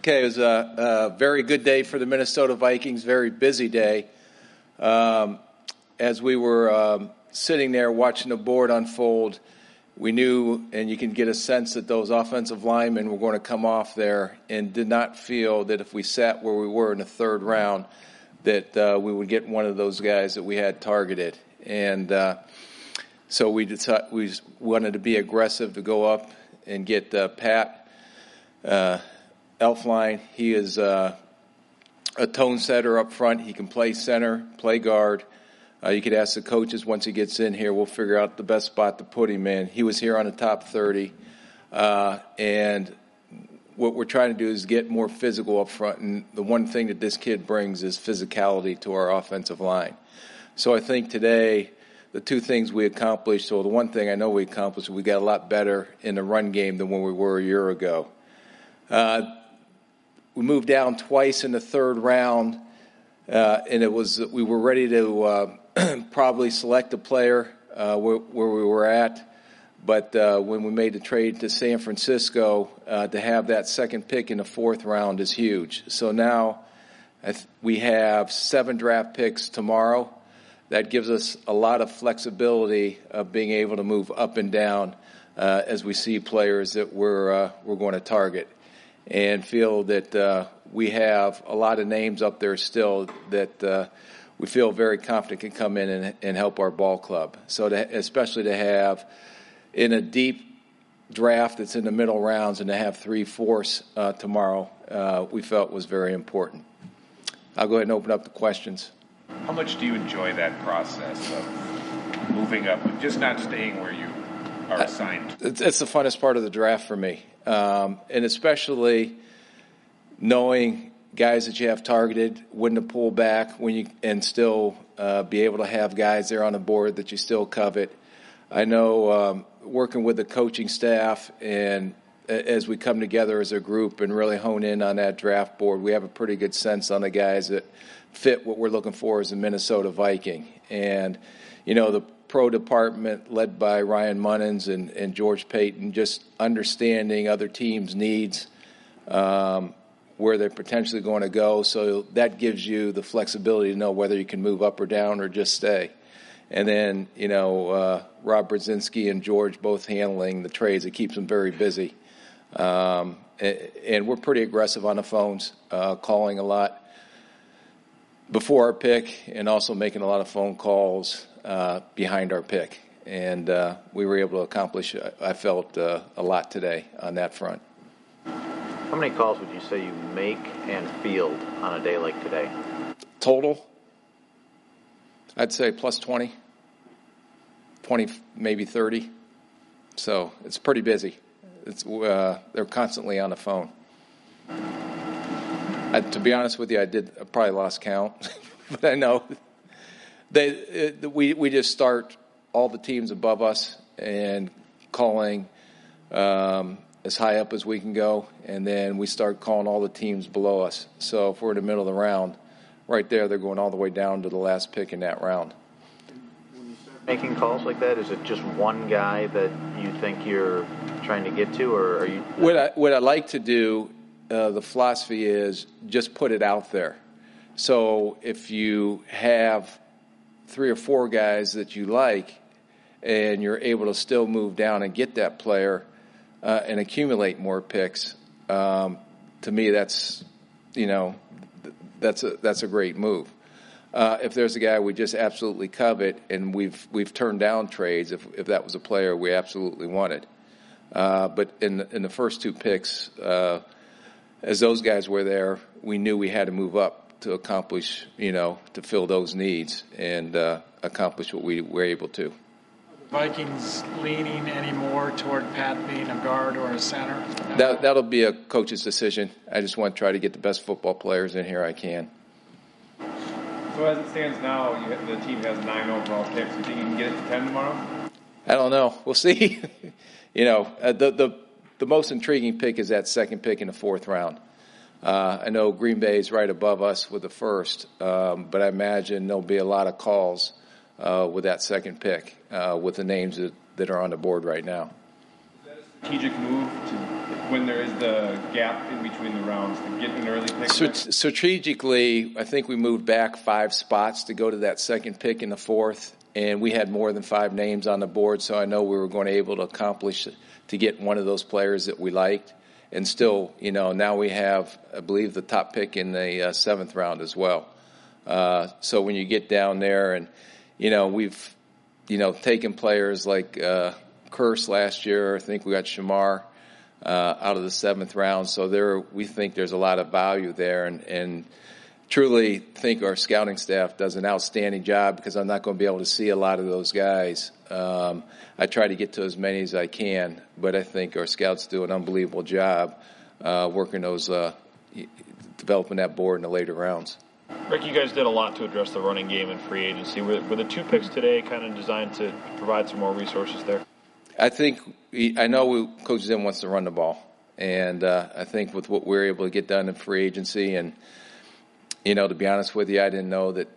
Okay, it was a very good day for the Minnesota Vikings, very busy day. As we were sitting there watching the board unfold, we knew, and you can get a sense that those offensive linemen were going to come off there, and did not feel that if we sat where we were in the third round that we would get one of those guys that we had targeted. And so we wanted to be aggressive to go up and get Pat Elflein. He is a tone setter up front. He can play center, play guard. You could ask the coaches once he gets in here. We'll figure out the best spot to put him in. He was here on the top 30. And what we're trying to do is get more physical up front. And the one thing that this kid brings is physicality to our offensive line. So I think today the two things we accomplished, so the one thing I know we accomplished, we got a lot better in the run game than when we were a year ago. We moved down twice in the third round, and we were ready to probably select a player where we were at. But when we made the trade to San Francisco, to have that second pick in the fourth round is huge. So now we have 7 draft picks tomorrow. That gives us a lot of flexibility of being able to move up and down as we see players that we're going to target, and feel that we have a lot of names up there still that we feel very confident can come in and help our ball club. So especially to have in a deep draft that's in the middle rounds and to have 3 fourths tomorrow, we felt was very important. I'll go ahead and open up the questions. How much do you enjoy that process of moving up, just not staying where you are assigned? It's the funnest part of the draft for me, and especially knowing guys that you have targeted, when to pull back, and still be able to have guys there on the board that you still covet. I know working with the coaching staff and as we come together as a group and really hone in on that draft board, we have a pretty good sense on the guys that fit what we're looking for as a Minnesota Viking. And, the pro department led by Ryan Munnins and George Payton, just understanding other teams' needs, where they're potentially going to go. So that gives you the flexibility to know whether you can move up or down or just stay. And then, Rob Brzezinski and George both handling the trades. It keeps them very busy. And we're pretty aggressive on the phones, calling a lot before our pick and also making a lot of phone calls behind our pick. And we were able to accomplish, I felt, a lot today on that front. How many calls would you say you make and field on a day like today? Total, I'd say plus 20, maybe 30. So it's pretty busy. They're constantly on the phone. To be honest with you, I probably lost count, but I know we just start all the teams above us and calling as high up as we can go, and then we start calling all the teams below us. So if we're in the middle of the round, right there, they're going all the way down to the last pick in that round. When you start making calls like that, is it just one guy that you think you're trying to get to, or are you? What I like to do, the philosophy is just put it out there. So if you have 3 or 4 guys that you like, and you're able to still move down and get that player and accumulate more picks, to me that's a great move. If there's a guy we just absolutely covet, and we've turned down trades if that was a player we absolutely wanted. But in the first 2 picks, as those guys were there, we knew we had to move up to accomplish, to fill those needs and accomplish what we were able to. Vikings leaning any more toward Pat being a guard or a center? That'll be a coach's decision. I just want to try to get the best football players in here I can. So as it stands now, the team has 9 overall picks. You think you can get it to 10 tomorrow? I don't know. We'll see. The most intriguing pick is that second pick in the fourth round. I know Green Bay is right above us with the first, but I imagine there'll be a lot of calls with that second pick with the names that are on the board right now. Is that a strategic move to, when there is the gap in between the rounds, to get an early pick? Strategically, I think we moved back 5 spots to go to that second pick in the 4th, and we had more than 5 names on the board, so I know we were going to be able to accomplish to get one of those players that we liked. And still, now we have, I believe, the top pick in the 7th round as well. So when you get down there and, we've, taken players like Curse last year. I think we got Shamar out of the 7th round. So we think there's a lot of value there, and truly think our scouting staff does an outstanding job because I'm not going to be able to see a lot of those guys. I try to get to as many as I can, but I think our scouts do an unbelievable job working those, developing that board in the later rounds. Rick, you guys did a lot to address the running game in free agency. Were the 2 picks today kind of designed to provide some more resources there? I know Coach Zim wants to run the ball, and I think with what we're able to get done in free agency, and to be honest with you, I didn't know that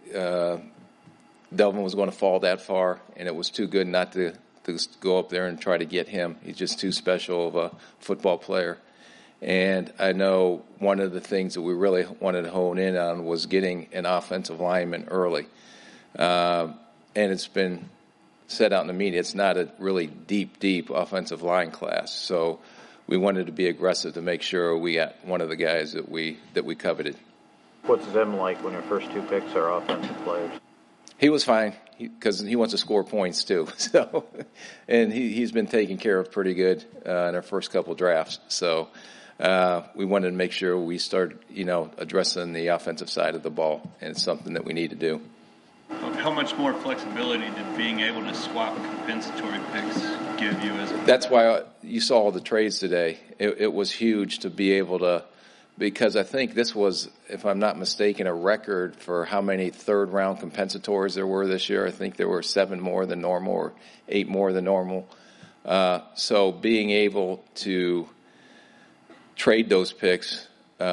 Delvin was going to fall that far, and it was too good not to go up there and try to get him. He's just too special of a football player. And I know one of the things that we really wanted to hone in on was getting an offensive lineman early. And it's been said out in the media, it's not a really deep offensive line class. So we wanted to be aggressive to make sure we got one of the guys that we coveted. What's Zim like when your first 2 picks are offensive players? He was fine because he wants to score points too. So, and he's been taken care of pretty good in our first couple drafts. So we wanted to make sure we started, addressing the offensive side of the ball, and it's something that we need to do. How much more flexibility did being able to swap compensatory picks give you? That's why you saw all the trades today. It was huge to be able to, because I think this was, if I'm not mistaken, a record for how many 3rd-round compensatories there were this year. I think there were 7 more than normal or 8 more than normal. So being able to trade those picks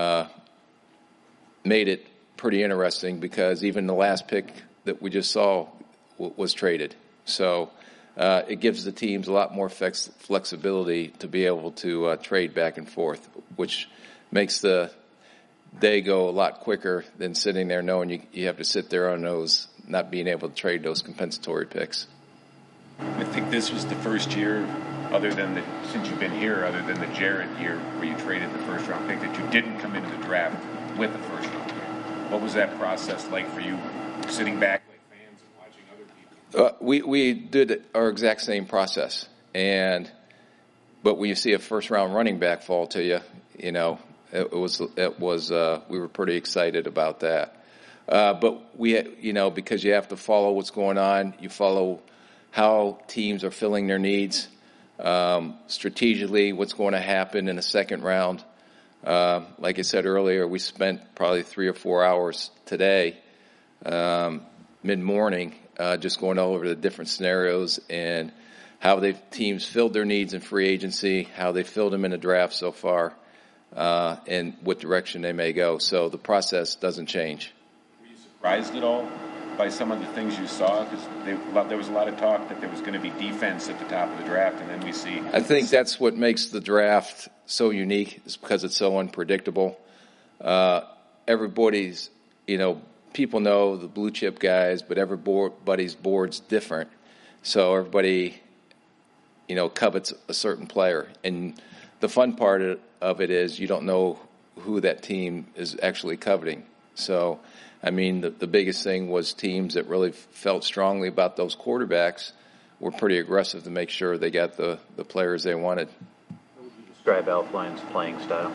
made it pretty interesting because even the last pick that we just saw was traded. So it gives the teams a lot more flexibility to be able to trade back and forth, which makes the day go a lot quicker than sitting there knowing you have to sit there on those, not being able to trade those compensatory picks. I think this was the first year, since you've been here, other than the Jarrett year where you traded the first-round pick, that you didn't come into the draft with a first-round pick. What was that process like for you, sitting back like fans and watching other people? We did our exact same process, but when you see a first-round running back fall to you, it was we were pretty excited about that. But because you have to follow what's going on, you follow how teams are filling their needs, strategically what's going to happen in the 2nd round. Like I said earlier, we spent probably 3 or 4 hours today, mid-morning, just going over the different scenarios and how teams filled their needs in free agency, how they filled them in the draft so far, and what direction they may go. So the process doesn't change. Were you surprised at all by some of the things you saw? Because there was a lot of talk that there was going to be defense at the top of the draft, and then we see... I think that's what makes the draft so unique, is because it's so unpredictable. Everybody's, people know the blue chip guys, but everybody's board's different. So everybody, covets a certain player. And the fun part of it is you don't know who that team is actually coveting. So, the biggest thing was teams that really felt strongly about those quarterbacks were pretty aggressive to make sure they got the players they wanted. How would you describe Alfline's playing style?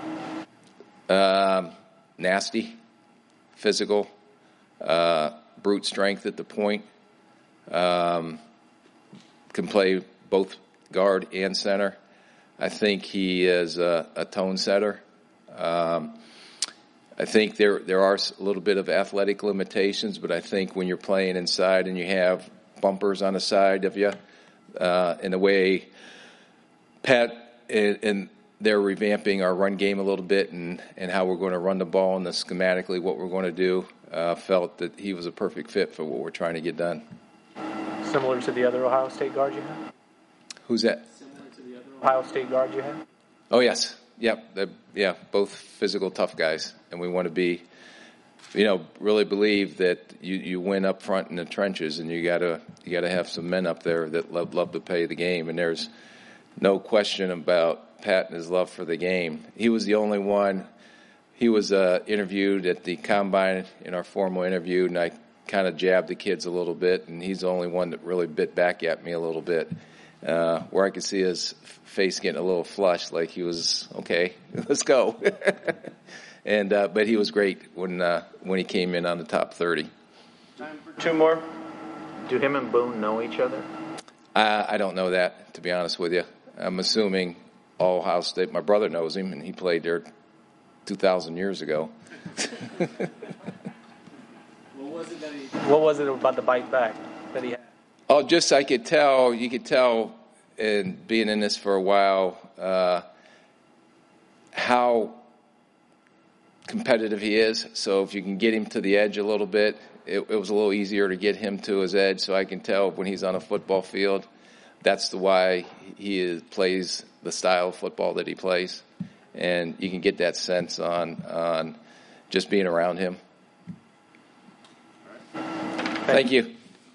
Nasty, physical, brute strength at the point. Can play both guard and center. I think he is a tone setter. I think there are a little bit of athletic limitations, but I think when you're playing inside and you have bumpers on the side of you, in the way Pat and they're revamping our run game a little bit and how we're going to run the ball and schematically what we're going to do, felt that he was a perfect fit for what we're trying to get done. Similar to the other Ohio State guard you had? Who's that? Similar to the other Ohio State guard you had? Oh, yes. both physical, tough guys, and we want to be, really believe that you win up front in the trenches, and you gotta have some men up there that love to play the game, and there's no question about Pat and his love for the game. He was the only one. He was interviewed at the combine in our formal interview, and I kind of jabbed the kids a little bit, and he's the only one that really bit back at me a little bit, where I could see his face getting a little flushed, like he was, okay, let's go. And but he was great when he came in on the top 30. Time for two more. Do him and Boone know each other? I don't know that, to be honest with you. I'm assuming Ohio State. My brother knows him, and he played there 2,000 years ago. What was it about the bite back that he had? Oh, just you could tell, and being in this for a while, how competitive he is. So if you can get him to the edge a little bit, it was a little easier to get him to his edge. So I can tell when he's on a football field, that's why he plays the style of football that he plays. And you can get that sense on just being around him. Thank you.